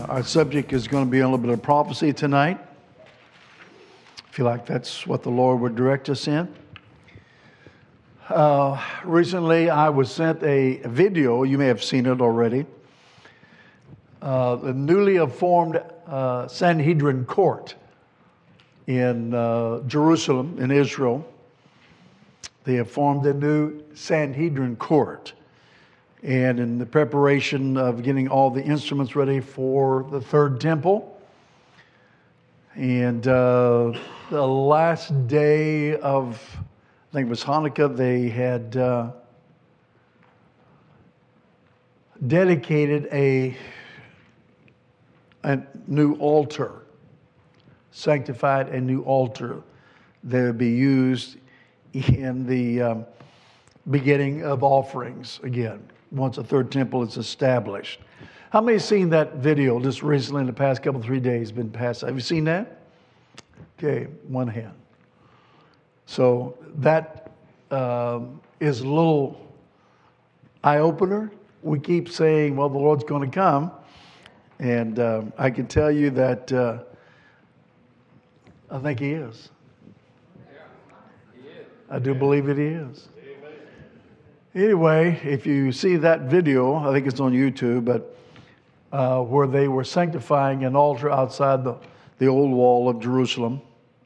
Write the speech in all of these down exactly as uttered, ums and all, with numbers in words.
Our subject is going to be a little bit of prophecy tonight. I feel like that's what the Lord would direct us in. Uh, recently, I was sent a video. You may have seen it already. Uh, the newly formed uh, Sanhedrin court in uh, Jerusalem, in Israel. They have formed a new Sanhedrin court. And in the preparation of getting all the instruments ready for the third temple. And uh, the last day of, I think it was Hanukkah, they had uh, dedicated a, a new altar, sanctified a new altar that would be used in the um, beginning of offerings again, once a third temple is established. How many have seen that video just recently in the past couple, three days been passed? Have you seen that? Okay, one hand. So that um, is a little eye-opener. We keep saying, well, the Lord's going to come. And um, I can tell you that uh, I think He is. I do believe that He is. Anyway, if you see that video, I think it's on YouTube, but uh, where they were sanctifying an altar outside the, the old wall of Jerusalem.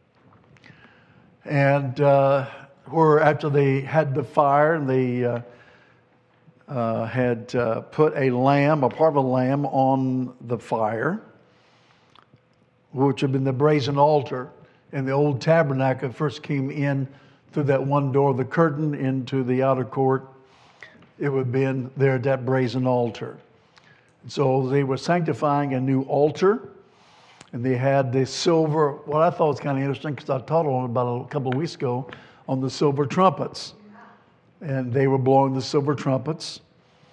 And uh, where after they had the fire, and they uh, uh, had uh, put a lamb, a part of a lamb on the fire, which had been the brazen altar. And the old tabernacle first came in through that one door, the curtain into the outer court. It would have been there at that brazen altar. So they were sanctifying a new altar, and they had the silver, what I thought was kind of interesting, because I taught on it about a couple of weeks ago, on the silver trumpets. And they were blowing the silver trumpets.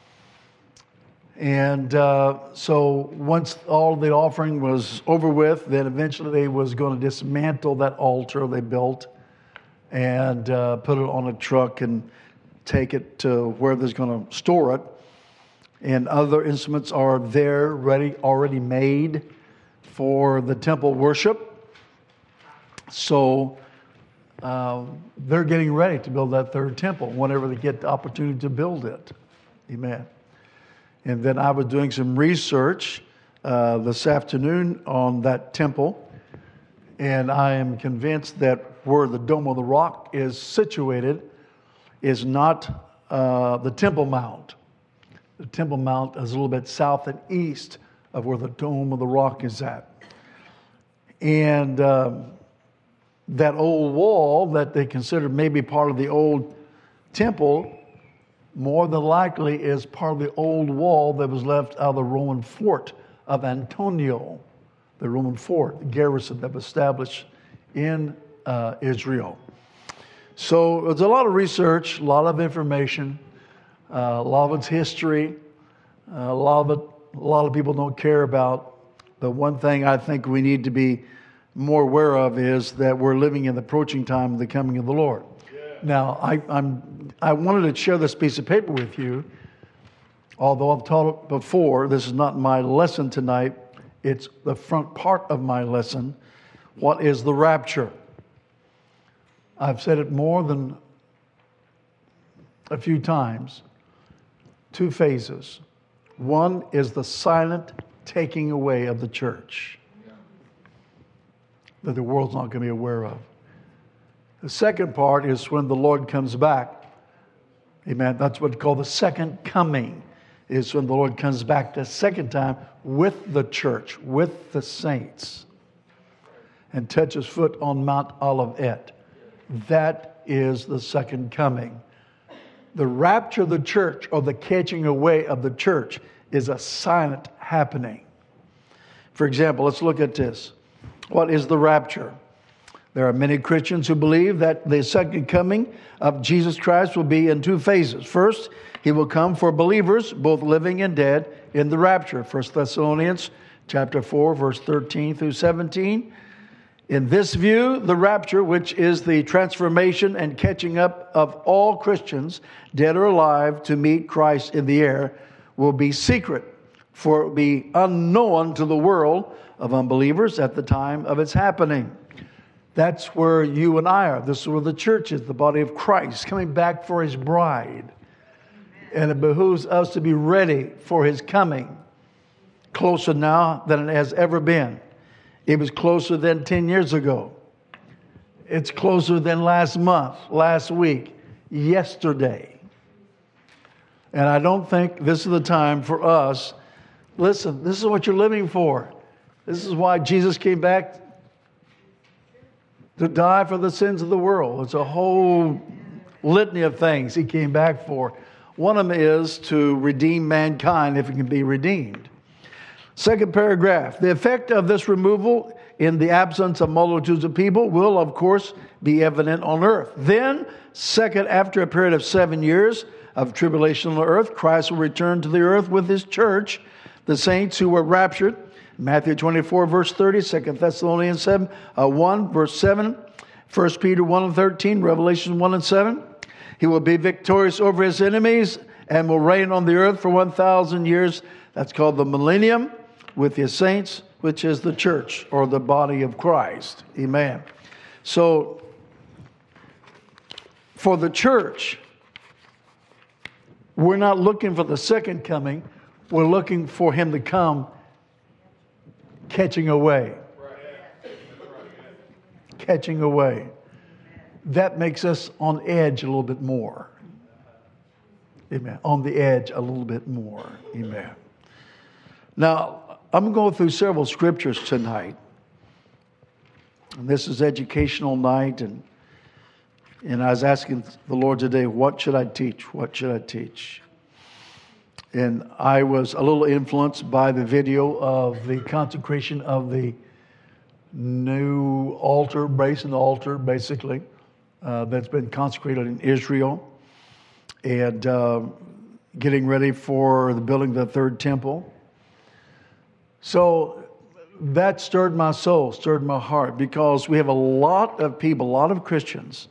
And uh, so once all the offering was over with, then eventually they was going to dismantle that altar they built and uh, put it on a truck and take it to where they're going to store it. And other instruments are there, ready, already made for the temple worship. So uh, they're getting ready to build that third temple whenever they get the opportunity to build it. Amen. And then I was doing some research uh, this afternoon on that temple. And I am convinced that where the Dome of the Rock is situated is not uh, the Temple Mount. The Temple Mount is a little bit south and east of where the Dome of the Rock is at. And um, that old wall that they consider maybe part of the old temple, more than likely is part of the old wall that was left out of the Roman fort of Antonia, the Roman fort, the garrison that was established in uh, Israel. So there's a lot of research, a lot of information, uh, a lot of its history, uh, a lot of it, a lot of people don't care about. But one thing I think we need to be more aware of is that we're living in the approaching time of the coming of the Lord. Yeah. Now, I, I'm I wanted to share this piece of paper with you. Although I've taught it before, this is not my lesson tonight. It's the front part of my lesson. What is the rapture? I've said it more than a few times. Two phases. One is the silent taking away of the church that the world's not going to be aware of. The second part is when the Lord comes back. Amen. That's what's called the second coming, is when the Lord comes back the second time with the church, with the saints, and touches foot on Mount Olivet. That is the second coming. The rapture of the church, or the catching away of the church, is a silent happening. For example, let's look at this. What is the rapture? There are many Christians who believe that the second coming of Jesus Christ will be in two phases. First, He will come for believers, both living and dead, in the rapture. First Thessalonians chapter four, verse thirteen through seventeen. In this view, the rapture, which is the transformation and catching up of all Christians, dead or alive, to meet Christ in the air, will be secret for it would be unknown to the world of unbelievers at the time of its happening. That's where you and I are. This is where the church is, the body of Christ, coming back for his bride. And it behooves us to be ready for his coming. Closer now than it has ever been. It was closer than ten years ago. It's closer than last month, last week, yesterday. And I don't think this is the time for us. Listen, this is what you're living for. This is why Jesus came back to die for the sins of the world. It's a whole litany of things he came back for. One of them is to redeem mankind if it can be redeemed. Second paragraph. The effect of this removal in the absence of multitudes of people will, of course, be evident on earth. Then, second, after a period of seven years of tribulation on earth, Christ will return to the earth with his church, the saints who were raptured. Matthew twenty-four, verse thirty, Second Thessalonians seven, uh, one, verse seven, First Peter one and thirteen, Revelation one and seven. He will be victorious over his enemies and will reign on the earth for one thousand years. That's called the millennium with his saints, which is the church or the body of Christ. Amen. So, for the church, we're not looking for the second coming. We're looking for him to come catching away. Catching away. That makes us on edge a little bit more. Amen. On the edge a little bit more. Amen. Now, I'm going through several scriptures tonight. And this is educational night. And, and I was asking the Lord today, what should I teach? What should I teach? And I was a little influenced by the video of the consecration of the new altar, basin altar, basically, uh, that's been consecrated in Israel. And uh, getting ready for the building of the third temple. So that stirred my soul, stirred my heart, because we have a lot of people, a lot of Christians.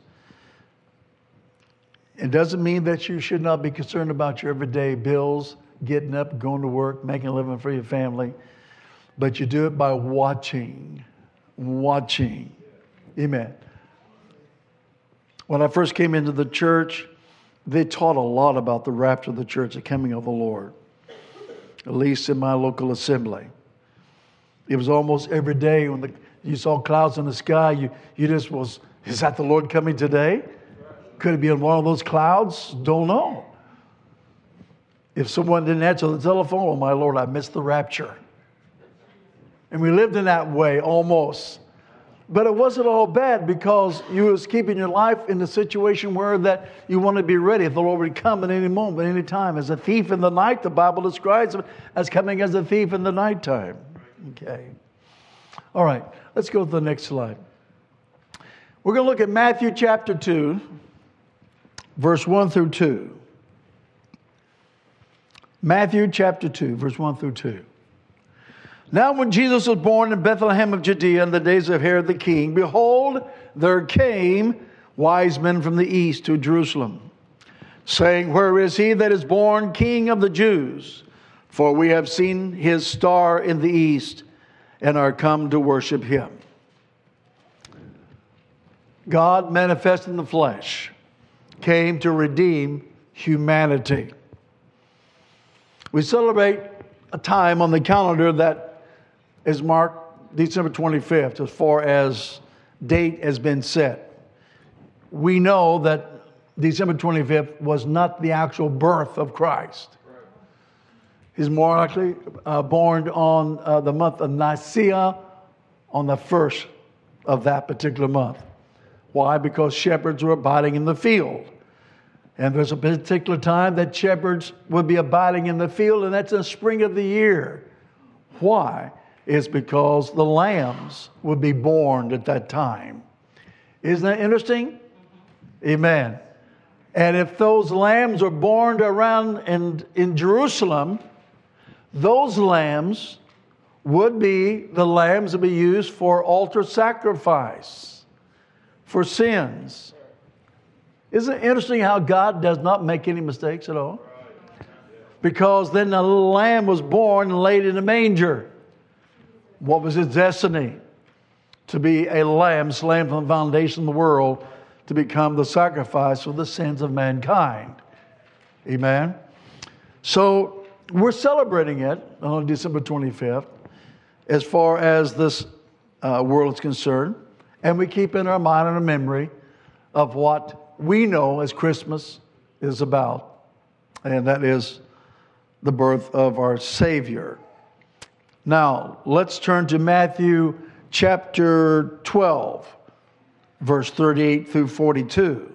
It doesn't mean that you should not be concerned about your everyday bills, getting up, going to work, making a living for your family. But you do it by watching, watching. Amen. When I first came into the church, they taught a lot about the rapture of the church, the coming of the Lord, at least in my local assembly. It was almost every day when the, you saw clouds in the sky, you, you just was, is that the Lord coming today? Could it be in one of those clouds? Don't know. If someone didn't answer the telephone, oh my Lord, I missed the rapture. And we lived in that way almost. But it wasn't all bad because you was keeping your life in the situation where that you want to be ready. If the Lord would come at any moment, any time. As a thief in the night, the Bible describes him as coming as a thief in the nighttime. Okay. All right. Let's go to the next slide. We're going to look at Matthew chapter two, verse one through two. Matthew chapter two, verse one through two. Now when Jesus was born in Bethlehem of Judea in the days of Herod the king, behold, there came wise men from the east to Jerusalem, saying, where is he that is born King of the Jews? For we have seen his star in the east and are come to worship him. God manifest in the flesh came to redeem humanity. We celebrate a time on the calendar that is marked December twenty-fifth, as far as date has been set. We know that December twenty-fifth was not the actual birth of Christ. He's more likely uh, born on uh, the month of Nicaea on the first of that particular month. Why? Because shepherds were abiding in the field. And there's a particular time that shepherds would be abiding in the field, and that's in the spring of the year. Why? It's because the lambs would be born at that time. Isn't that interesting? Amen. And if those lambs are born around in, in Jerusalem, those lambs would be the lambs that be used for altar sacrifice, for sins. Isn't it interesting how God does not make any mistakes at all? because then the little lamb was born and laid in a manger. What was his destiny? To be a lamb slain from the foundation of the world, to become the sacrifice for the sins of mankind. Amen. So we're celebrating it on December twenty-fifth as far as this uh, world is concerned. And we keep in our mind and our memory of what we know as Christmas is about. And that is the birth of our Savior. Now, let's turn to Matthew chapter twelve, verse thirty-eight through forty-two.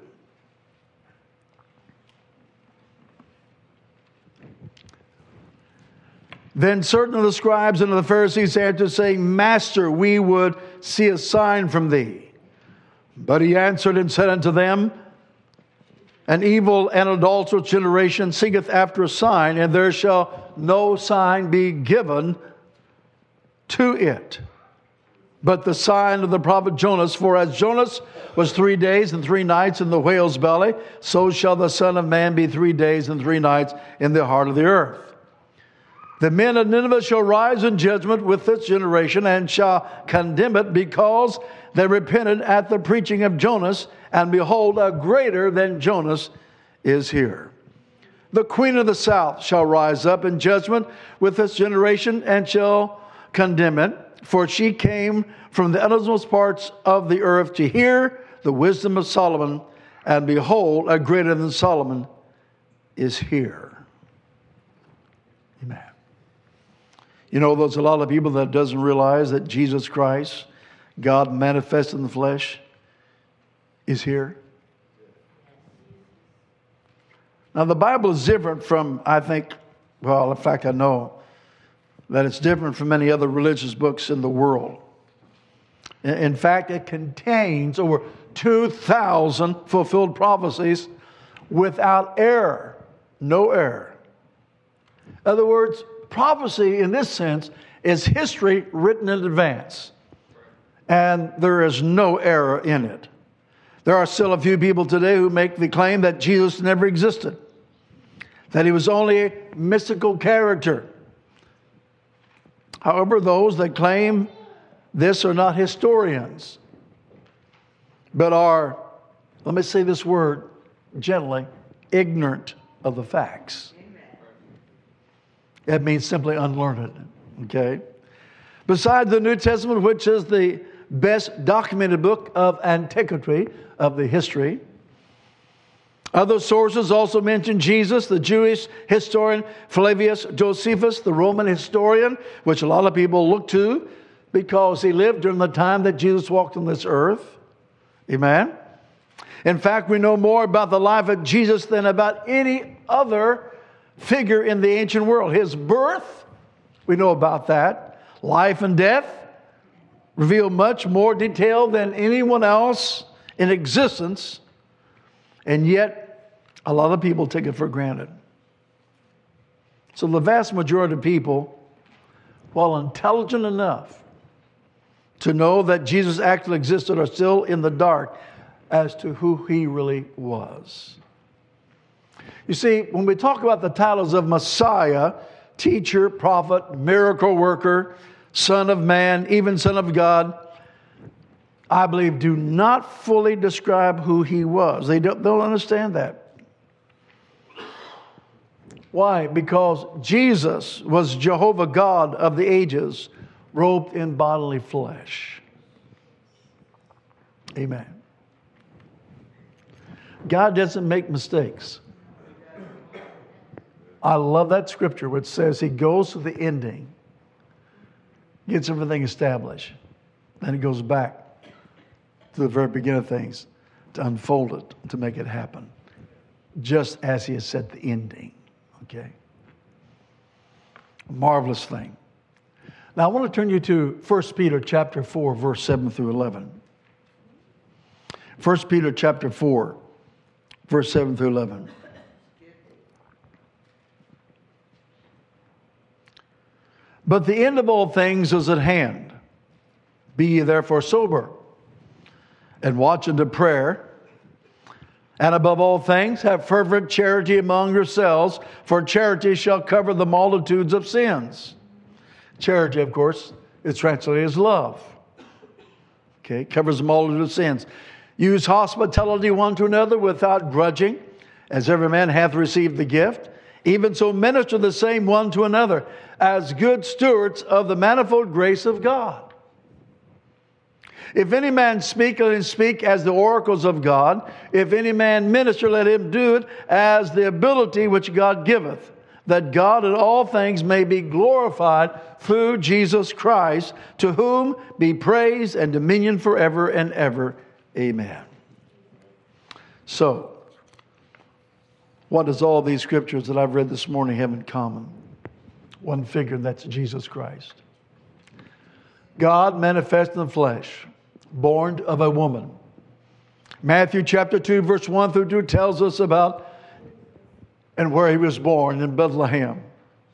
Then certain of the scribes and of the Pharisees answered, saying, Master, we would see a sign from thee. But he answered and said unto them, An evil and adulterous generation seeketh after a sign, and there shall no sign be given to it, but the sign of the prophet Jonas. For as Jonas was three days and three nights in the whale's belly, so shall the Son of Man be three days and three nights in the heart of the earth. The men of Nineveh shall rise in judgment with this generation, and shall condemn it, because they repented at the preaching of Jonas, and behold, a greater than Jonas is here. The queen of the south shall rise up in judgment with this generation, and shall condemn it, for she came from the uttermost parts of the earth to hear the wisdom of Solomon, and behold, a greater than Solomon is here. Amen. You know, there's a lot of people that doesn't realize that Jesus Christ, God manifested in the flesh, is here. Now, the Bible is different from, I think, well, in fact, I know that it's different from many other religious books in the world. In fact, it contains over two thousand fulfilled prophecies without error, no error. In other words, prophecy in this sense is history written in advance, and there is no error in it. There are still a few people today who make the claim that Jesus never existed, that he was only a mystical character. However, those that claim this are not historians, but are, let me say this word gently, ignorant of the facts. It means simply unlearned, okay? Besides the New Testament, which is the best documented book of antiquity, of the history, other sources also mention Jesus, the Jewish historian Flavius Josephus, the Roman historian, which a lot of people look to because he lived during the time that Jesus walked on this earth. Amen? In fact, we know more about the life of Jesus than about any other figure in the ancient world. His birth, we know about that. Life and death reveal much more detail than anyone else in existence, and yet a lot of people take it for granted. So the vast majority of people, while intelligent enough to know that Jesus actually existed, are still in the dark as to who he really was. You see, when we talk about the titles of Messiah, teacher, prophet, miracle worker, Son of Man, even Son of God, I believe do not fully describe who he was. They don't, don't understand that. Why? Because Jesus was Jehovah God of the ages, robed in bodily flesh. Amen. God doesn't make mistakes. I love that scripture which says he goes to the ending, gets everything established, then he goes back to the very beginning of things to unfold it, to make it happen, just as he has set the ending. Okay? Marvelous thing. Now I want to turn you to First Peter chapter four, verse seven through eleven. First Peter chapter four, verse seven through eleven. But the end of all things is at hand. Be ye therefore sober, and watch unto prayer. And above all things, have fervent charity among yourselves, for charity shall cover the multitudes of sins. Charity, of course, is translated as love. Okay, covers the multitude of sins. Use hospitality one to another without grudging, as every man hath received the gift. Even so minister the same one to another, as good stewards of the manifold grace of God. If any man speak, let him speak as the oracles of God. If any man minister, let him do it as the ability which God giveth, that God in all things may be glorified through Jesus Christ, to whom be praise and dominion forever and ever. Amen. So, what does all these scriptures that I've read this morning have in common? One figure, and that's Jesus Christ. God manifest in the flesh, born of a woman. Matthew chapter two, verse one through two tells us about and where he was born, in Bethlehem.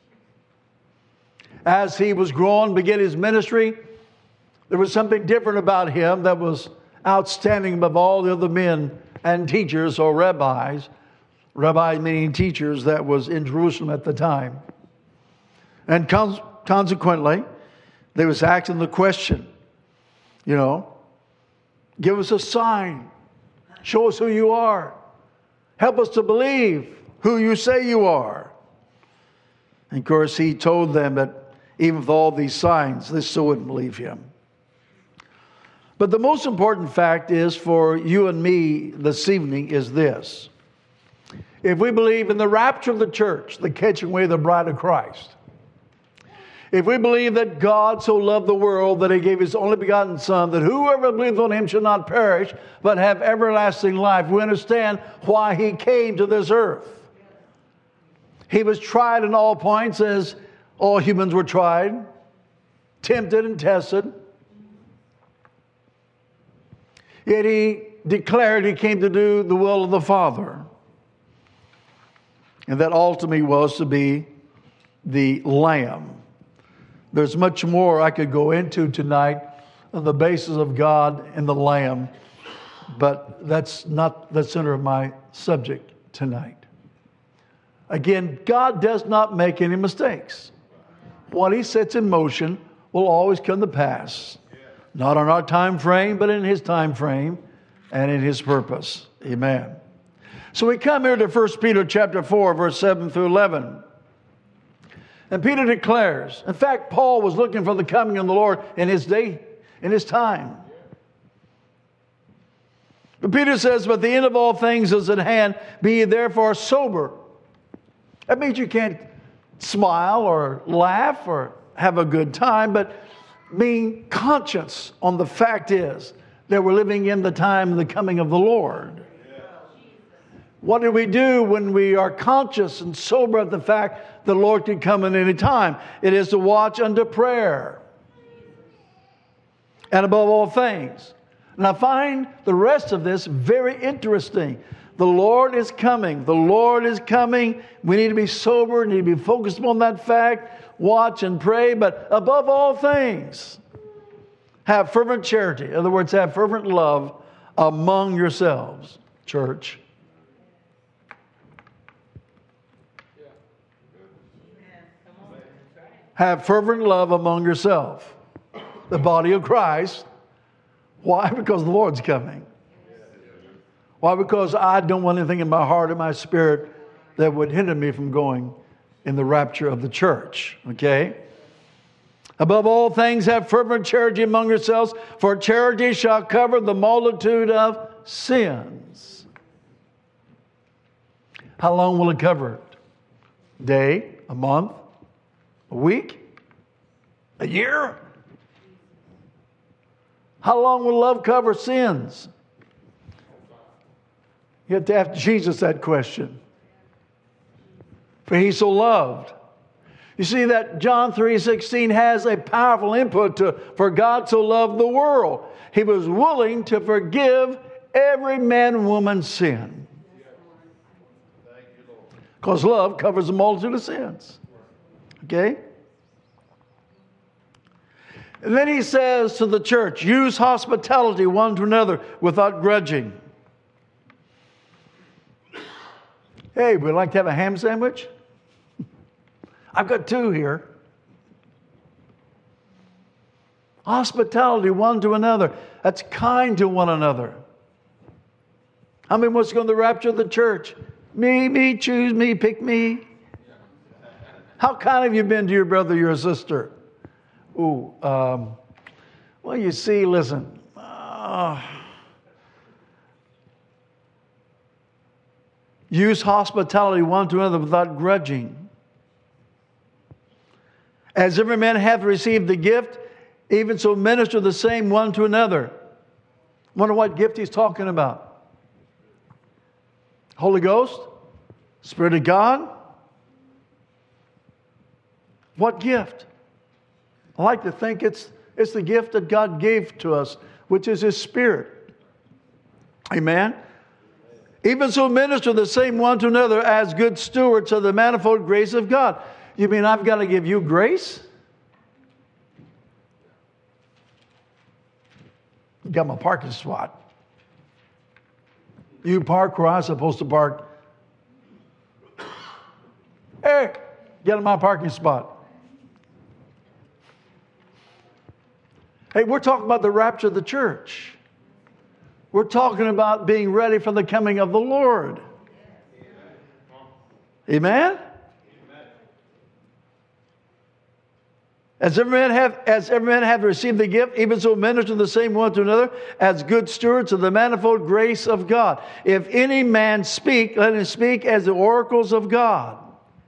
As he was growing, began his ministry, there was something different about him that was outstanding above all the other men and teachers or rabbis. Rabbi meaning teachers that was in Jerusalem at the time. And con- consequently, they was asking the question, you know, give us a sign. Show us who you are. Help us to believe who you say you are. And of course, he told them that even with all these signs, they still wouldn't believe him. But the most important fact is for you and me this evening is this. If we believe in the rapture of the church, the catching away of the bride of Christ, if we believe that God so loved the world that he gave his only begotten Son, that whoever believes on him shall not perish, but have everlasting life, we understand why he came to this earth. He was tried in all points as all humans were tried, tempted and tested. Yet he declared he came to do the will of the Father. And that ultimately was to be the Lamb. There's much more I could go into tonight on the basis of God and the Lamb, but that's not the center of my subject tonight. Again, God does not make any mistakes. What he sets in motion will always come to pass. Not on our time frame, but in his time frame and in his purpose. Amen. So we come here to First Peter chapter four, verse seven through eleven. And Peter declares, in fact, Paul was looking for the coming of the Lord in his day, in his time. But Peter says, but the end of all things is at hand, be ye therefore sober. That means you can't smile or laugh or have a good time, but being conscious on the fact is that we're living in the time of the coming of the Lord. What do we do when we are conscious and sober of the fact the Lord can come at any time? It is to watch unto prayer. And above all things. And I find the rest of this very interesting. The Lord is coming. The Lord is coming. We need to be sober. We need to be focused on that fact. Watch and pray. But above all things, have fervent charity. In other words, have fervent love among yourselves, church. Have fervent love among yourself. The body of Christ. Why? Because the Lord's coming. Why? Because I don't want anything in my heart and my spirit that would hinder me from going in the rapture of the church. Okay? Above all things, have fervent charity among yourselves, for charity shall cover the multitude of sins. How long will it cover it? A day? A month? A week? A year? How long will love cover sins? You have to ask Jesus that question. For he so loved. You see that John three sixteen has a powerful input to, for God so loved the world. He was willing to forgive every man and woman's sin. Because love covers a multitude of sins. Okay? And then he says to the church, use hospitality one to another without grudging. Hey, would you like to have a ham sandwich? I've got two here. Hospitality one to another. That's kind to one another. How many wants to go to the rapture of the church? Me, me, choose me, pick me. How kind have you been to your brother, your sister? Ooh, um, well, you see, listen. Uh, use hospitality one to another without grudging. As every man hath received the gift, even so minister the same one to another. Wonder what gift he's talking about. Holy Ghost? Spirit of God? What gift? I like to think it's, it's the gift that God gave to us, which is His Spirit. Amen? Even so minister the same one to another as good stewards of the manifold grace of God. You mean I've got to give you grace? Got my parking spot. You park where I'm supposed to park. Hey, get in my parking spot. Hey, we're talking about the rapture of the church. We're talking about being ready for the coming of the Lord. Amen? As every man have, as every man have received the gift, even so minister the same one to another as good stewards of the manifold grace of God. If any man speak, let him speak as the oracles of God.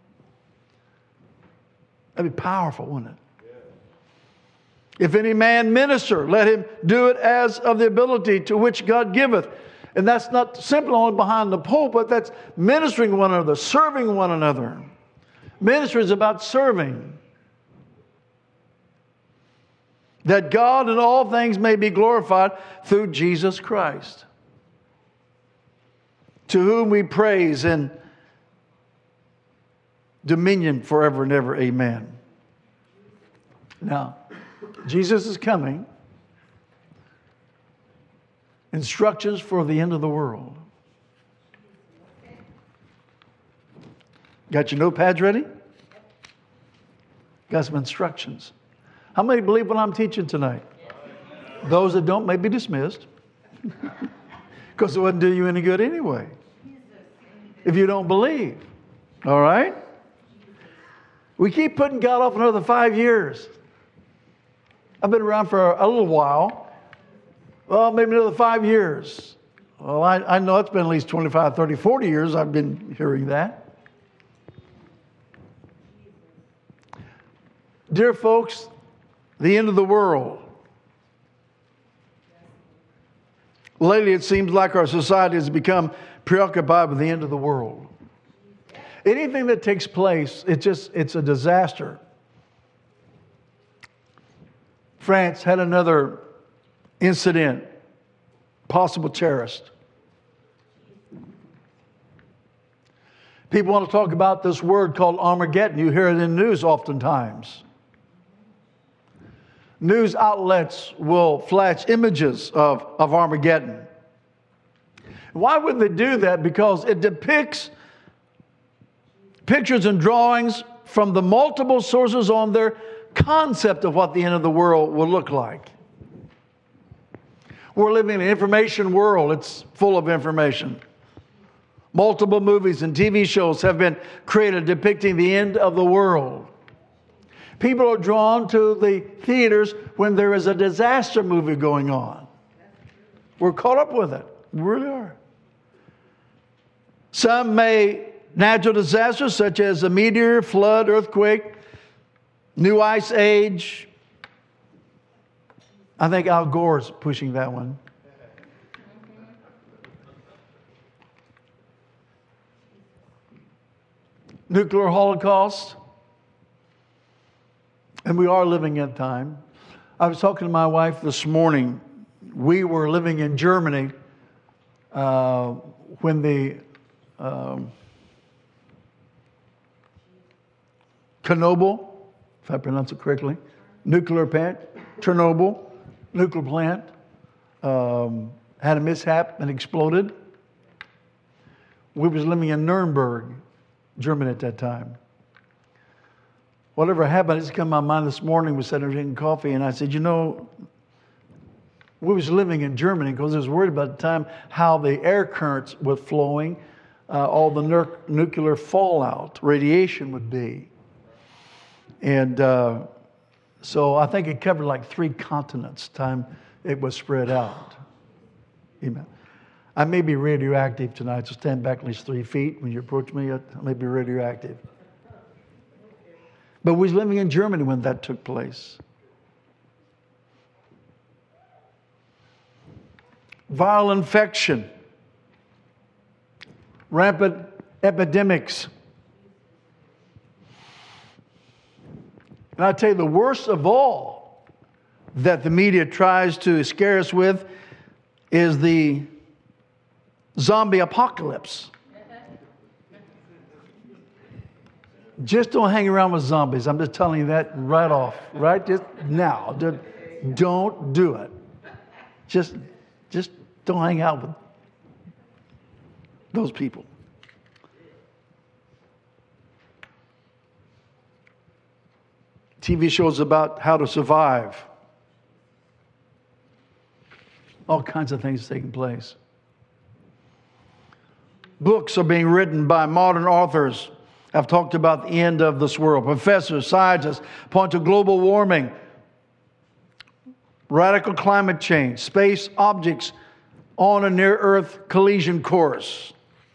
That'd be powerful, wouldn't it? If any man minister, let him do it as of the ability to which God giveth. And that's not simply only behind the pulpit, that's ministering one another, serving one another. Ministry is about serving. That God in all things may be glorified through Jesus Christ, to whom we praise and dominion forever and ever. Amen. Now, Jesus is coming. Instructions for the end of the world. Got your notepads ready? Got some instructions. How many believe what I'm teaching tonight? Those that don't may be dismissed. Because it wouldn't do you any good anyway. If you don't believe. All right? We keep putting God off another five years. I've been around for a little while. Well, maybe another five years. Well, I, I know it's been at least twenty-five, thirty, forty years I've been hearing that. Dear folks, the end of the world. Lately, it seems like our society has become preoccupied with the end of the world. Anything that takes place, it just, it's a disaster. France had another incident, possible terrorist. People want to talk about this word called Armageddon. You hear it in news oftentimes. News outlets will flash images of, of Armageddon. Why would they do that? Because it depicts pictures and drawings from the multiple sources on their concept of what the end of the world will look like. We're living in an information world. It's full of information. Multiple movies and T V shows have been created depicting the end of the world. People are drawn to the theaters when there is a disaster movie going on. We're caught up with it. We really are. Some may natural disasters such as a meteor, flood, earthquake, new ice age. I think Al Gore's pushing that one. Nuclear holocaust. And we are living in time. I was talking to my wife this morning. We were living in Germany uh, when the um, Chernobyl, if I pronounce it correctly, nuclear plant, Chernobyl, nuclear plant, um, had a mishap and exploded. We was living in Nuremberg, Germany at that time. Whatever happened, it's come to my mind this morning. We sat there drinking coffee, and I said, you know, we was living in Germany because I was worried about the time how the air currents were flowing, uh, all the nu- nuclear fallout, radiation would be. And uh, so I think it covered like three continents time it was spread out. Amen. I may be radioactive tonight, so stand back at least three feet. When you approach me, I may be radioactive. But we was living in Germany when that took place. Viral infection, rampant epidemics. And I tell you, the worst of all that the media tries to scare us with is the zombie apocalypse. Just don't hang around with zombies. I'm just telling you that right off, right just now. Just don't do it. Just, just don't hang out with those people. T V shows about how to survive. All kinds of things taking place. Books are being written by modern authors. I've talked about the end of this world. Professors, scientists point to global warming, radical climate change, space objects on a near-Earth collision course.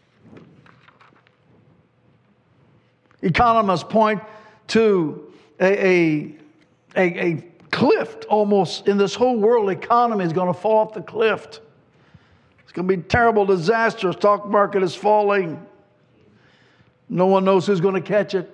Economists point to a, a, a, a cliff almost in this whole world economy is going to fall off the cliff. It's going to be a terrible disaster. The stock market is falling. No one knows who's going to catch it.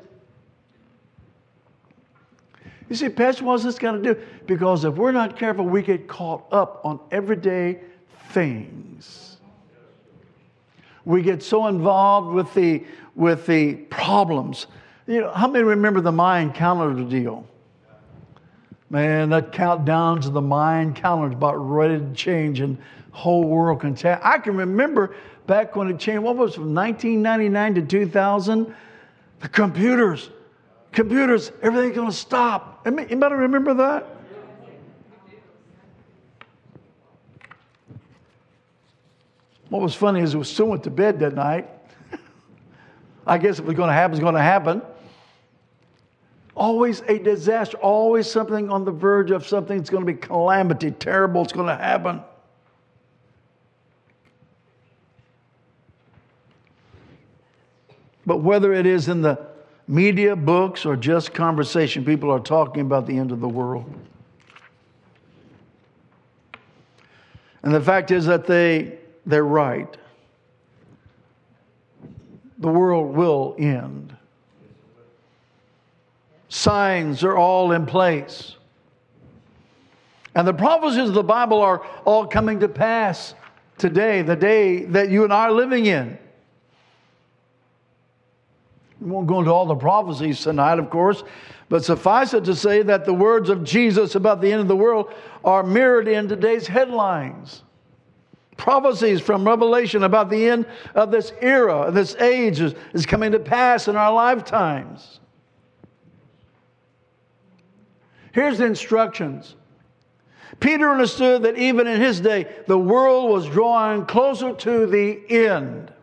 You see, Pastor, what's this going to do? Because if we're not careful, we get caught up on everyday things. We get so involved with the with the problems. You know, how many remember the Mayan calendar deal? Man, that countdown to the Mayan calendar is about ready to change, and the whole world can tell. I can remember back when it changed. What was it, from nineteen ninety-nine to two thousand? The computers, computers, everything's going to stop. Anybody remember that? What was funny is we still went to bed that night. I guess if it was going to happen, it's going to happen. Always a disaster. Always something on the verge of something that's going to be calamity, terrible. It's going to happen. But whether it is in the media, books, or just conversation, people are talking about the end of the world. And the fact is that they, they're right. The world will end. Signs are all in place. And the prophecies of the Bible are all coming to pass today, the day that you and I are living in. We won't go into all the prophecies tonight, of course, but suffice it to say that the words of Jesus about the end of the world are mirrored in today's headlines. Prophecies from Revelation about the end of this era, this age is, is coming to pass in our lifetimes. Here's the instructions. Peter understood that even in his day, the world was drawing closer to the end.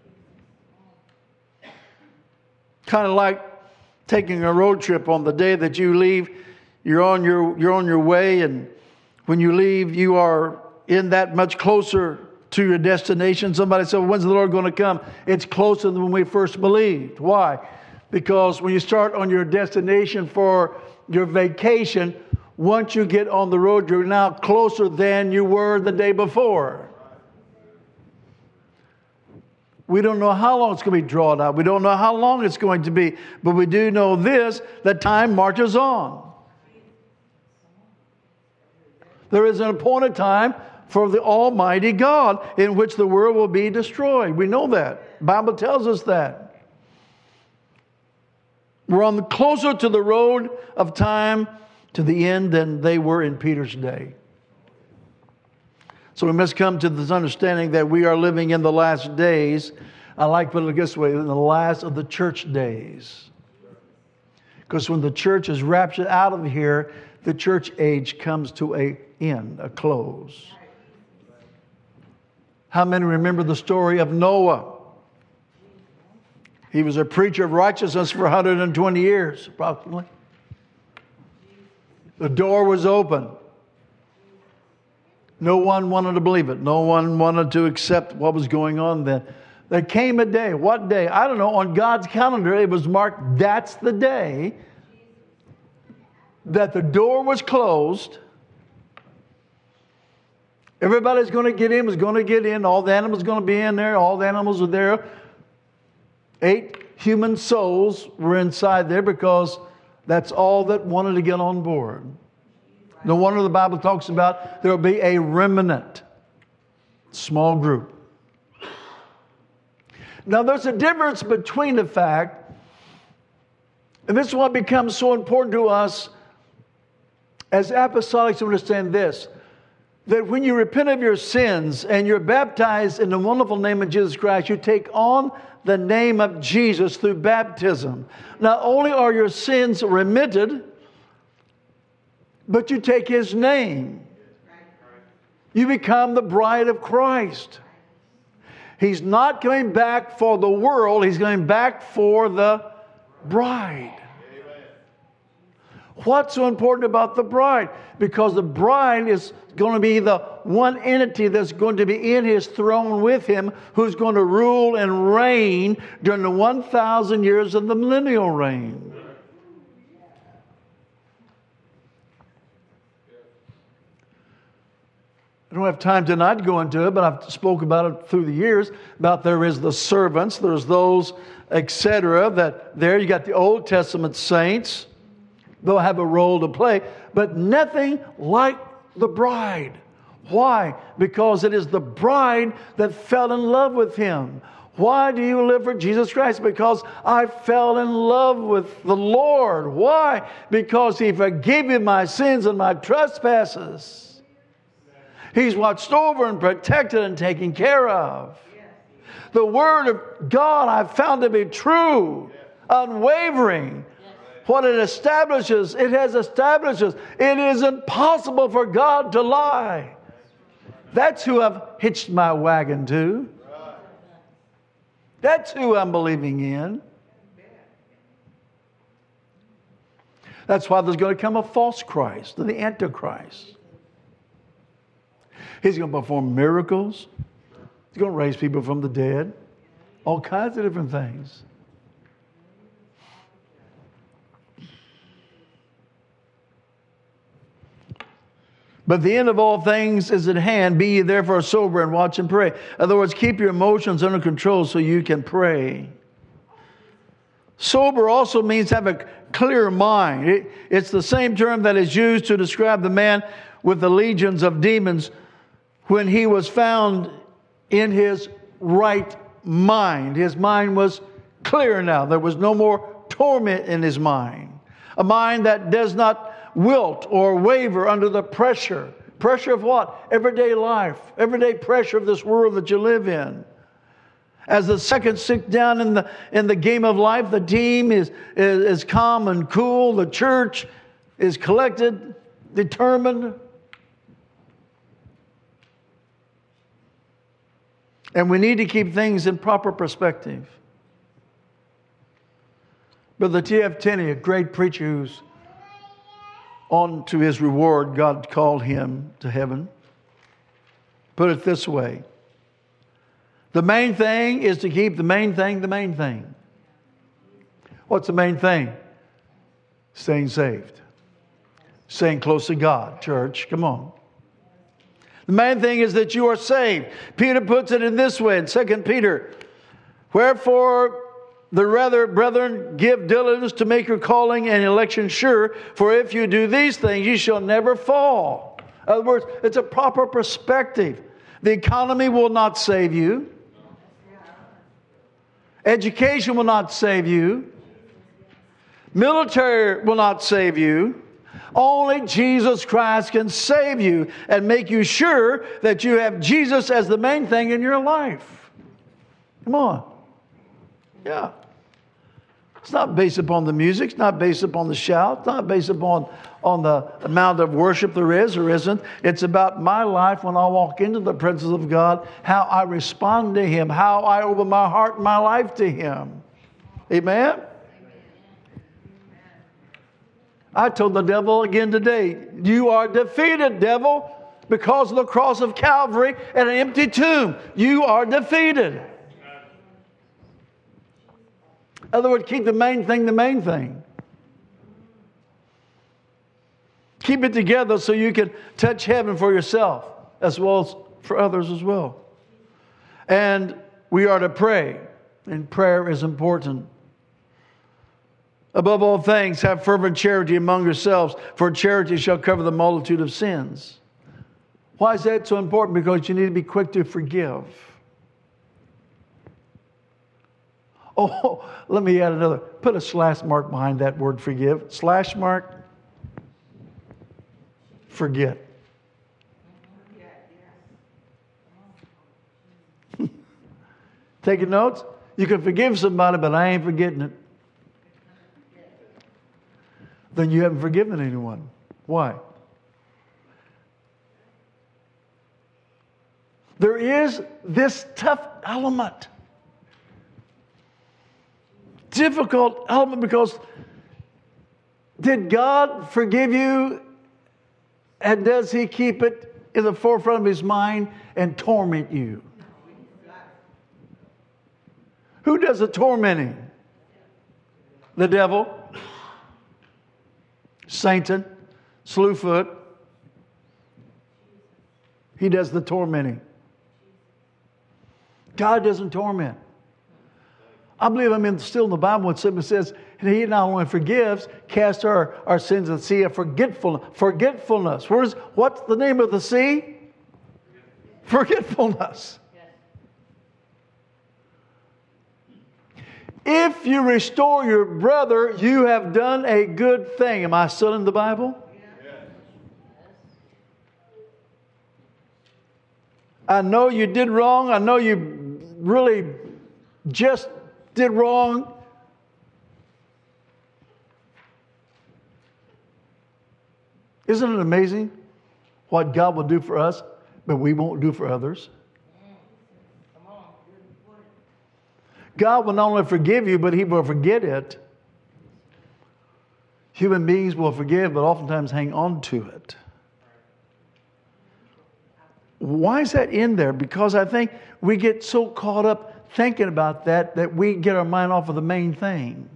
Kind of like taking a road trip. On the day that you leave, you're on your you're on your way, and when you leave, you are in that much closer to your destination. Somebody said, well, when's the Lord going to come? It's closer than when we first believed. Why? Because when you start on your destination for your vacation, once you get on the road, you're now closer than you were the day before. We don't know how long it's going to be drawn out. We don't know how long it's going to be. But we do know this, that time marches on. There is an appointed time for the Almighty God in which the world will be destroyed. We know that. The Bible tells us that. We're on the closer to the road of time to the end than they were in Peter's day. So we must come to this understanding that we are living in the last days. I like putting it this way, in the last of the church days. Because when the church is raptured out of here, the church age comes to an end, a close. How many remember the story of Noah? He was a preacher of righteousness for one hundred twenty years, approximately. The door was open. No one wanted to believe it. No one wanted to accept what was going on then. There came a day. What day? I don't know. On God's calendar, it was marked, that's the day that the door was closed. Everybody's going to get in, was going to get in. All the animals going to be in there. All the animals were there. Eight human souls were inside there because that's all that wanted to get on board. No wonder the Bible talks about there will be a remnant, small group. Now there's a difference between the fact, and this is what becomes so important to us as apostolics to understand this, that when you repent of your sins and you're baptized in the wonderful name of Jesus Christ, you take on the name of Jesus through baptism. Not only are your sins remitted, but you take His name. You become the bride of Christ. He's not coming back for the world. He's going back for the bride. What's so important about the bride? Because the bride is going to be the one entity that's going to be in His throne with Him, who's going to rule and reign during the one thousand years of the millennial reign. I don't have time tonight to go into it, but I've spoke about it through the years, about there is the servants, there's those, et cetera, that there you got the Old Testament saints. They'll have a role to play, but nothing like the bride. Why? Because it is the bride that fell in love with Him. Why do you live for Jesus Christ? Because I fell in love with the Lord. Why? Because He forgave me my sins and my trespasses. He's watched over and protected and taken care of. The Word of God I've found to be true, unwavering. What it establishes, it has establishes. It is impossible for God to lie. That's who I've hitched my wagon to. That's who I'm believing in. That's why there's going to come a false Christ, the Antichrist. He's going to perform miracles. He's going to raise people from the dead. All kinds of different things. But the end of all things is at hand. Be ye therefore sober and watch and pray. In other words, keep your emotions under control so you can pray. Sober also means have a clear mind. It, it's the same term that is used to describe the man with the legions of demons when he was found in his right mind. His mind was clear now. There was no more torment in his mind. A mind that does not wilt or waver under the pressure. Pressure of what? Everyday life. Everyday pressure of this world that you live in. As the second sits down in the in the game of life, the team is, is, is calm and cool. The church is collected, determined. And we need to keep things in proper perspective. Brother T F Tenney, a great preacher who's on to his reward, God called him to heaven. Put it this way. The main thing is to keep the main thing the main thing. What's the main thing? Staying saved. Staying close to God. Church, come on. The main thing is that you are saved. Peter puts it in this way in Second Peter. Wherefore, the rather, brethren, give diligence to make your calling and election sure. For if you do these things, you shall never fall. In other words, it's a proper perspective. The economy will not save you. Education will not save you. Military will not save you. Only Jesus Christ can save you and make you sure that you have Jesus as the main thing in your life. Come on. Yeah. It's not based upon the music. It's not based upon the shout. It's not based upon on the amount of worship there is or isn't. It's about my life when I walk into the presence of God, how I respond to Him, how I open my heart and my life to Him. Amen? I told the devil again today, you are defeated, devil, because of the cross of Calvary and an empty tomb. You are defeated. In other words, keep the main thing the main thing. Keep it together so you can touch heaven for yourself as well as for others as well. And we are to pray. And prayer is important. Above all things, have fervent charity among yourselves, for charity shall cover the multitude of sins. Why is that so important? Because you need to be quick to forgive. Oh, let me add another. Put a slash mark behind that word forgive. Slash mark. Forget. Taking notes? You can forgive somebody, but I ain't forgetting it. Then you haven't forgiven anyone. Why? There is this tough element. Difficult element because did God forgive you, and does He keep it in the forefront of His mind and torment you? Who does the tormenting? The devil, Satan, Slewfoot. He does the tormenting. God doesn't torment. I believe I'm in, still in the Bible when somebody says, He not only forgives, casts our, our sins in the sea of forgetfulness. Forgetfulness. Where's, what's the name of the sea? Forgetfulness. If you restore your brother, you have done a good thing. Am I still in the Bible? Yes. I know you did wrong. I know you really just did wrong. Isn't it amazing what God will do for us, but we won't do for others? God will not only forgive you, but He will forget it. Human beings will forgive, but oftentimes hang on to it. Why is that in there? Because I think we get so caught up thinking about that that we get our mind off of the main thing.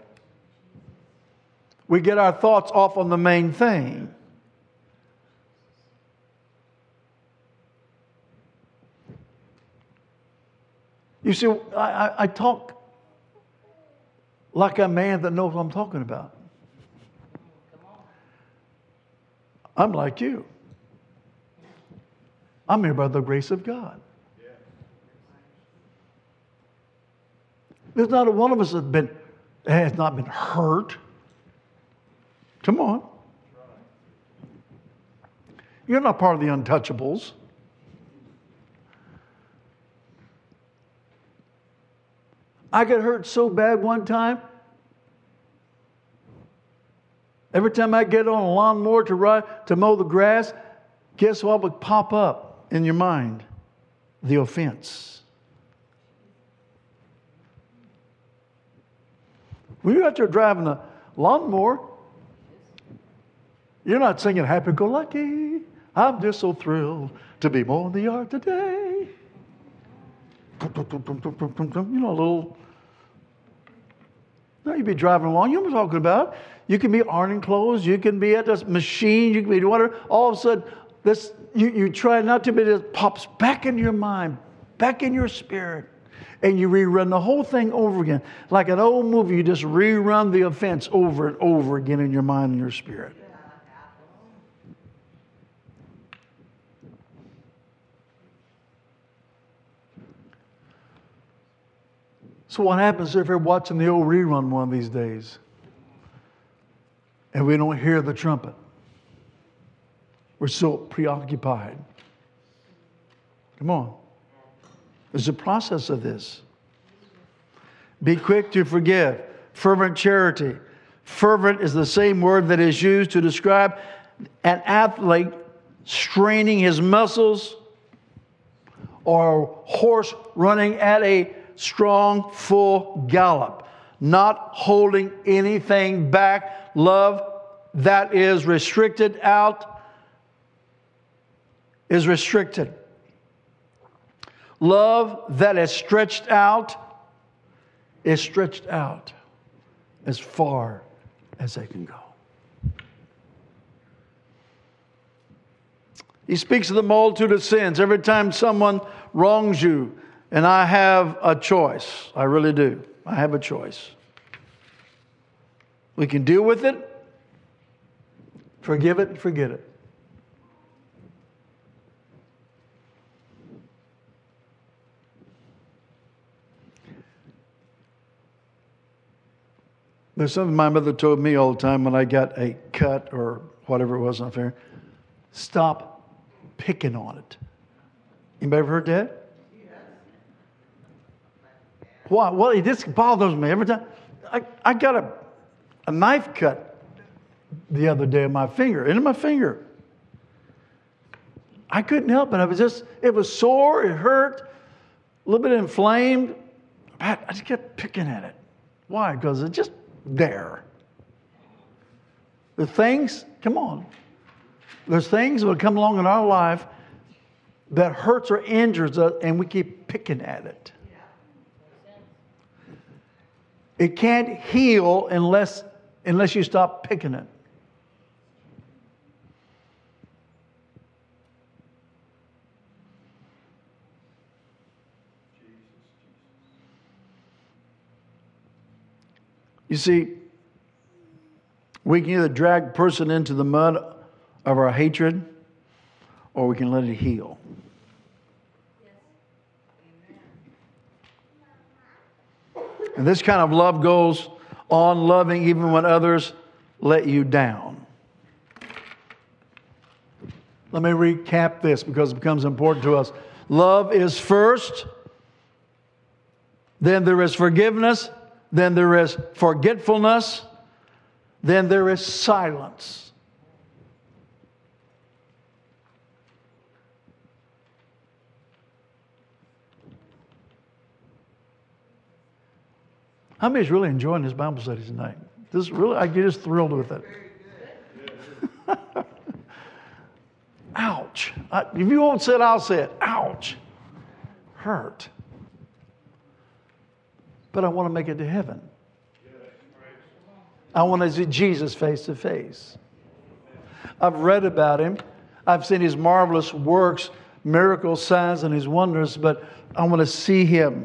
We get our thoughts off on the main thing. You see, I, I, I talk like a man that knows what I'm talking about. I'm like you. I'm here by the grace of God. There's not a one of us that's been has not been hurt. Come on. You're not part of the untouchables. I got hurt so bad one time. Every time I get on a lawnmower to ride, to mow the grass, guess what would pop up in your mind? The offense. When you're out there driving a lawnmower, you're not singing happy-go-lucky. I'm just so thrilled to be mowing the yard today. You know, a little. No, you'd be driving along. You know what I'm talking about. You can be ironing clothes. You can be at a machine. You can be water. All of a sudden, this you, you try not to, but it pops back in your mind, back in your spirit, and you rerun the whole thing over again. Like an old movie, you just rerun the offense over and over again in your mind and your spirit. So what happens if we're watching the old rerun one of these days and we don't hear the trumpet? We're so preoccupied. Come on. There's a process of this. Be quick to forgive. Fervent charity. Fervent is the same word that is used to describe an athlete straining his muscles or a horse running at a strong, full gallop, not holding anything back. Love that is restricted out is restricted. Love that is stretched out is stretched out as far as they can go. He speaks of the multitude of sins. Every time someone wrongs you, and I have a choice. I really do. I have a choice. We can deal with it, forgive it, and forget it. There's something my mother told me all the time when I got a cut or whatever it was on there. Stop picking on it. Anybody ever heard that? Yes. Why? Well, it just bothers me every time. I, I got a, a knife cut the other day on my finger, into my finger. I couldn't help it. I was just, it was sore, it hurt, a little bit inflamed. I just kept picking at it. Why? Because it just there. The things, come on. There's things that will come along in our life that hurts or injures us, and we keep picking at it. It can't heal unless, unless you stop picking it. You see, we can either drag a person into the mud of our hatred, or we can let it heal. And this kind of love goes on loving even when others let you down. Let me recap this because it becomes important to us. Love is first, then there is forgiveness, then there is forgetfulness, then there is silence. How many is really enjoying this Bible study tonight? This is really, I get just thrilled with it. Ouch. I, if you won't say it, I'll say it. Ouch. Hurt. But I want to make it to heaven. I want to see Jesus face to face. I've read about him. I've seen his marvelous works, miracles, signs, and his wonders, but I want to see him.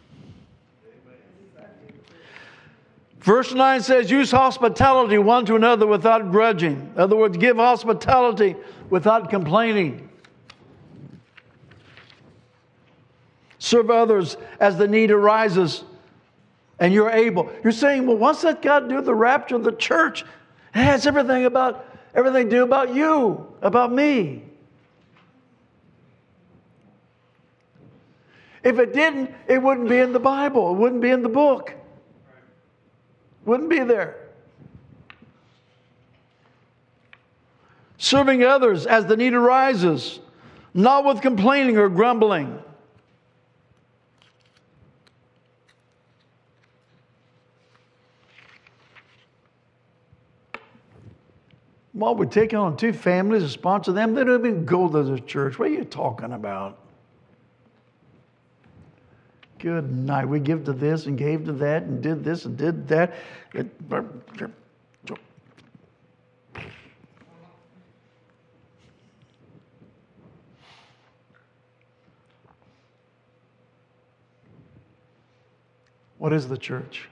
Verse nine says, use hospitality one to another without grudging. In other words, give hospitality without complaining. Serve others as the need arises and you're able. You're saying, well, what's that got to do with the rapture of the church? It has everything about everything to do about you, about me. If it didn't, it wouldn't be in the Bible. It wouldn't be in the book. Wouldn't be there. Serving others as the need arises, not with complaining or grumbling. Well, we're taking on two families to sponsor them. They don't even go to the church. What are you talking about? Good night. We give to this and gave to that and did this and did that. It, what is the church?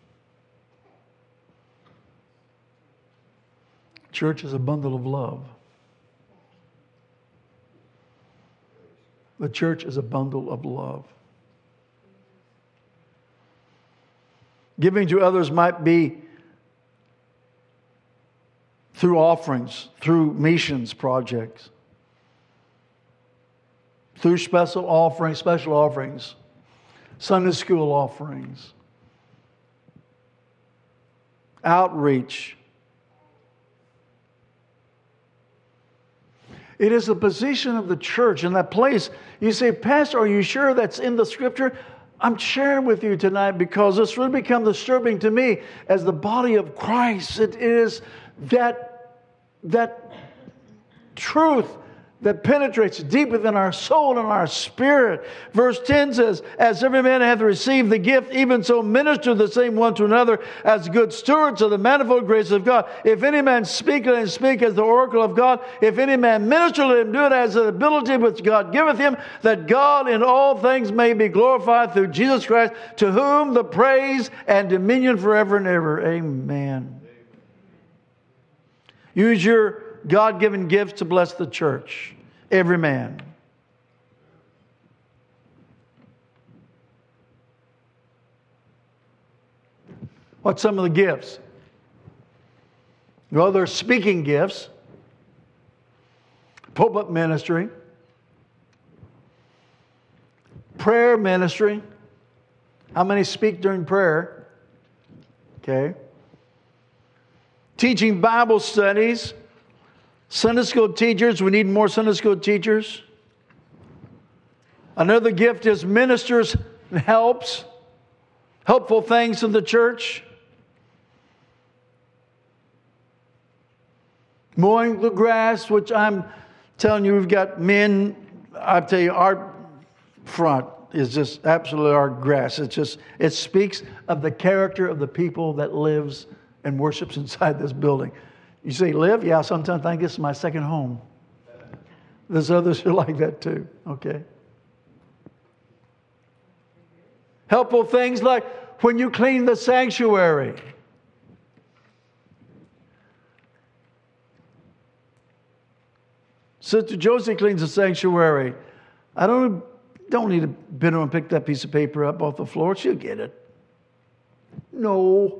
Church is a bundle of love. The church is a bundle of love. Giving to others might be through offerings, through missions projects, through special offerings, special offerings, Sunday school offerings, outreach. It is the position of the church in that place. You say, Pastor, are you sure that's in the Scripture? I'm sharing with you tonight because this really become disturbing to me as the body of Christ. It is that, that truth that penetrates deep within our soul and our spirit. Verse ten says, as every man hath received the gift, even so minister the same one to another as good stewards of the manifold grace of God. If any man speak, let him speak as the oracle of God. If any man minister, let him do it as the ability which God giveth him, that God in all things may be glorified through Jesus Christ, to whom the praise and dominion forever and ever. Amen. Use your God-given gifts to bless the church. Every man. What's some of the gifts? Well, there's speaking gifts, pulpit ministry, prayer ministry. How many speak during prayer? Okay. Teaching Bible studies. Sunday school teachers, we need more Sunday school teachers. Another gift is ministers and helps, helpful things in the church. Mowing the grass, which I'm telling you, we've got men, I tell you, our front is just absolutely our grass. It's just, it speaks of the character of the people that lives and worships inside this building. You say, live? Yeah, sometimes I think this is my second home. There's others who are like that too. Okay. Helpful things like when you clean the sanctuary. Sister Josie cleans the sanctuary. I don't, don't need to bend over and pick that piece of paper up off the floor. She'll get it. No.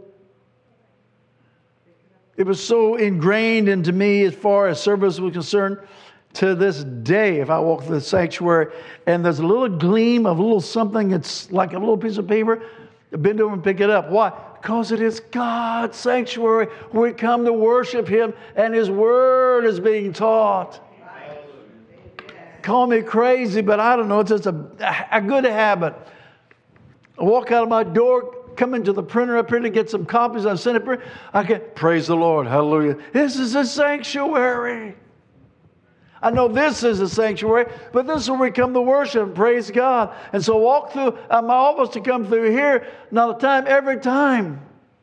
It was so ingrained into me as far as service was concerned. To this day, if I walk through the sanctuary and there's a little gleam of a little something that's like a little piece of paper, I bend over and pick it up. Why? Because it is God's sanctuary where we come to worship Him and His Word is being taught. Call me crazy, but I don't know. It's just a, a good habit. I walk out of my door, come into the printer up here to get some copies. I send it print. I get, praise the Lord, hallelujah. This is a sanctuary. I know this is a sanctuary, but this is where we come to worship, praise God. And so walk through, I'm almost to come through here, not a time, every time.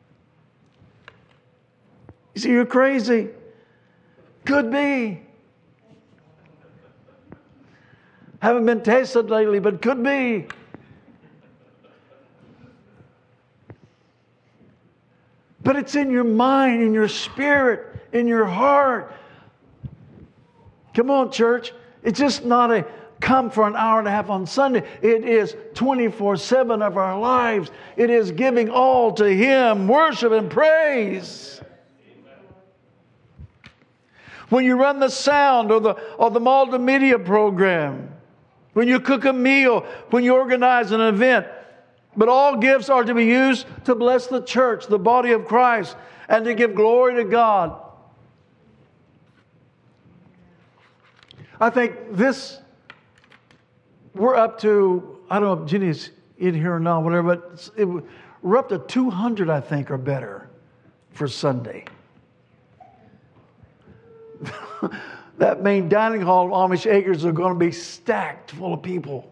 You see, you're crazy. Could be. Haven't been tested lately, but could be. But it's in your mind, in your spirit, in your heart. Come on, church. It's just not a come for an hour and a half on Sunday. It is twenty-four seven of our lives. It is giving all to Him, worship and praise. When you run the sound or the, or the multimedia program, when you cook a meal, when you organize an event, but all gifts are to be used to bless the church, the body of Christ, and to give glory to God. I think this, we're up to, I don't know if Jenny's in here or not, whatever, but it, we're up to two hundred, I think, or better for Sunday. That main dining hall of Amish Acres are going to be stacked full of people.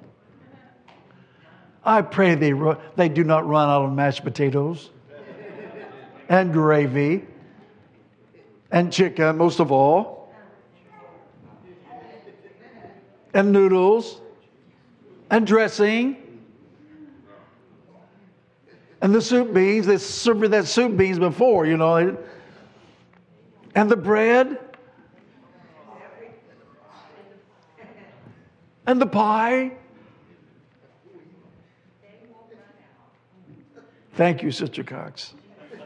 I pray they ru- they do not run out of mashed potatoes and gravy and chicken, most of all, and noodles and dressing and the soup beans. They served that soup beans before, you know, and the bread and the pie. Thank you, Sister Cox.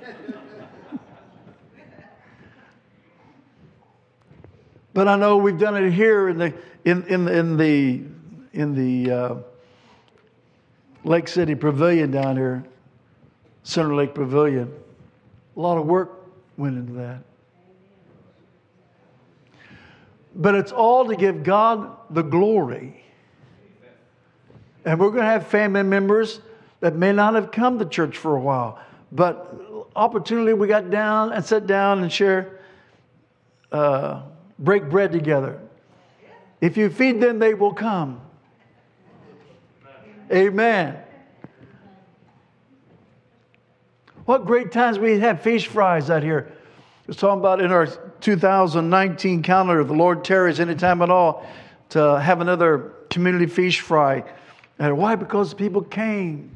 But I know we've done it here in the in in in the in the uh, Lake City Pavilion down here, Center Lake Pavilion. A lot of work went into that. But it's all to give God the glory. And we're going to have family members that may not have come to church for a while. But opportunity, we got down and sat down and share, uh, break bread together. If you feed them, they will come. Amen. What great times we had fish fries out here. I was talking about in our two thousand nineteen calendar, the Lord tarries anytime at all to have another community fish fry. And why? Because people came.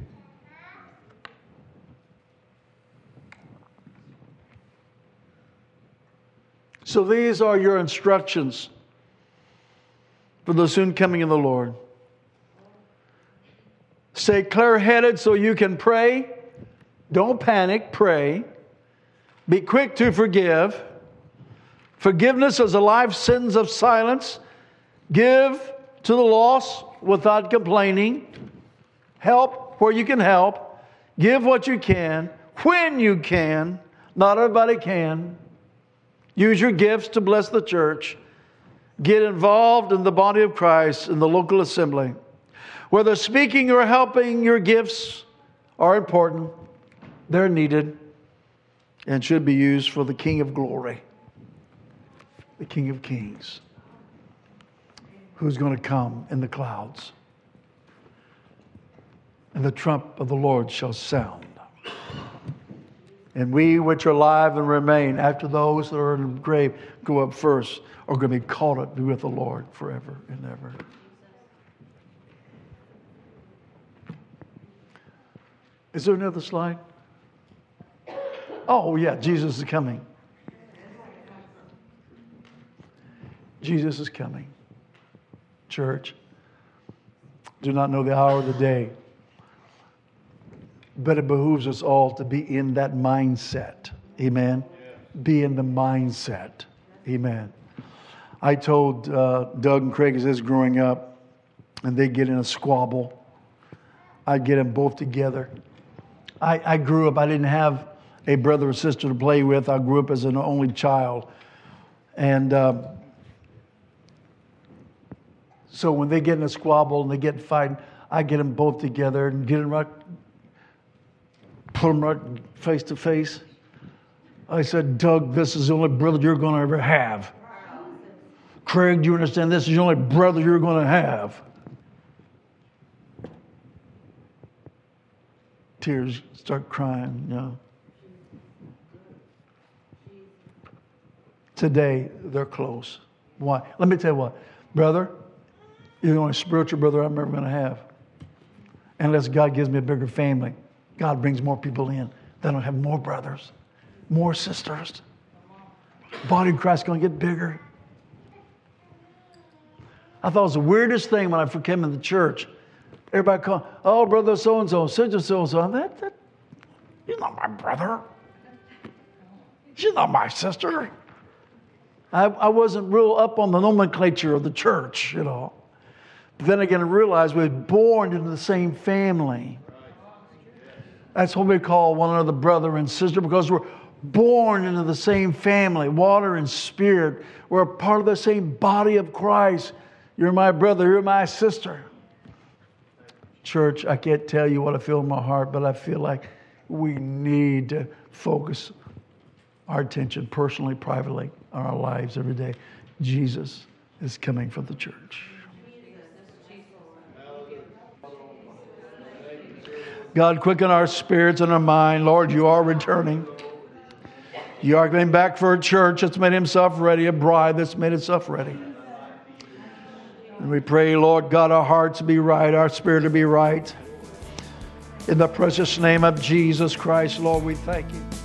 So these are your instructions for the soon coming of the Lord. Stay clear-headed so you can pray. Don't panic, pray. Be quick to forgive. Forgiveness is a life sentence of silence. Give to the lost without complaining. Help where you can help. Give what you can, when you can. Not everybody can. Use your gifts to bless the church. Get involved in the body of Christ in the local assembly. Whether speaking or helping, your gifts are important. They're needed and should be used for the King of glory, the King of kings, who's going to come in the clouds. And the trump of the Lord shall sound. And we which are alive and remain after those that are in the grave go up first are going to be caught up with the Lord forever and ever. Is there another slide? Oh, yeah, Jesus is coming. Jesus is coming. Church, do not know the hour of the day. But it behooves us all to be in that mindset. Amen. Yeah. Be in the mindset. Amen. I told uh, Doug and Craig as this growing up, and they get in a squabble, I'd get them both together. I, I grew up, I didn't have a brother or sister to play with. I grew up as an only child. And uh, so when they get in a squabble and they get fighting, I get them both together and get them right, put them right face to face. I said, Doug, this is the only brother you're going to ever have. Craig, do you understand? This is the only brother you're going to have. Tears start crying, you know. Today, they're close. Why? Let me tell you what. Brother, you're the only spiritual brother I'm ever going to have. Unless God gives me a bigger family. God brings more people in. Then I'll have more brothers, more sisters. The body of Christ is going to get bigger. I thought it was the weirdest thing when I first came in the church. Everybody called, oh, brother so-and-so, sister so-and-so. That, that, you're not my brother. She's not my sister. I, I wasn't real up on the nomenclature of the church, you know. But then again, I realized we were born into the same family. That's what we call one another brother and sister, because we're born into the same family, water and spirit. We're a part of the same body of Christ. You're my brother, you're my sister. Church, I can't tell you what I feel in my heart, but I feel like we need to focus our attention personally, privately, on our lives every day. Jesus is coming for the church. God, quicken our spirits and our mind. Lord, you are returning. You are coming back for a church that's made himself ready, a bride that's made itself ready. And we pray, Lord God, our hearts to be right, our spirit to be right. In the precious name of Jesus Christ, Lord, we thank you.